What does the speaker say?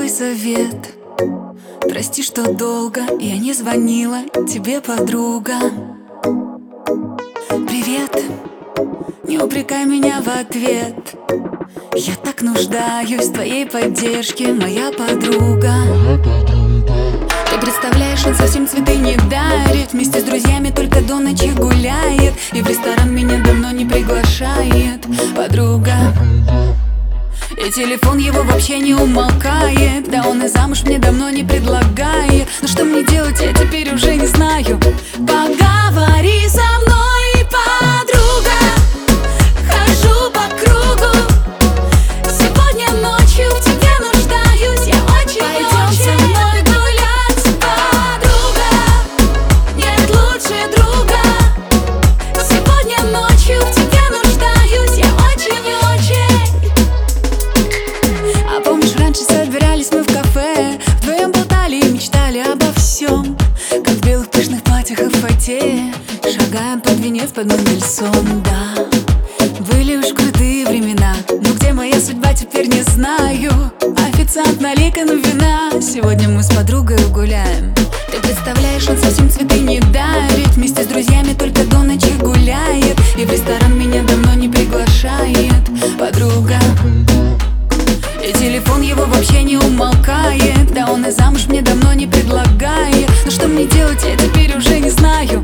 твой совет. Прости, что долго я не звонила тебе, подруга. Привет, не упрекай меня в ответ. Я так нуждаюсь в твоей поддержке, моя подруга. Ты представляешь, он совсем цветы не дарит, вместе с друзьями только до ночи гуляет, и в ресторан меня давно не приглашает, подруга. И телефон его вообще не умолкает, да он и замуж мне давно не предлагает. Но что мне делать, я теперь уже не знаю. Поговори со мной, подруга. Хожу по кругу, сегодня ночью в тебе нуждаюсь. Я очень, пойдем со мной гулять, подруга. Нет лучше друга. Сегодня ночью в тебе нуждаюсь. Я очень-очень. А помнишь, раньше собирались мы в кафе, вдвоем болтали и мечтали обо всем, как в белых пышных платьях и в фате шагаем под венец под Мендельсон, да. Были уж крутые времена, но где моя судьба, теперь не знаю. Официант, налей-ка ну вина, сегодня мы с подругой гуляем. Ты представляешь, он совсем цветы не дарит, вместе с друзьями только до ночи гуляет, и в ресторан меня давно не приглашает, подруга. И телефон его вообще не умолкает, да он и замуж мне давно не предлагает. Но что мне делать, я теперь уже не знаю.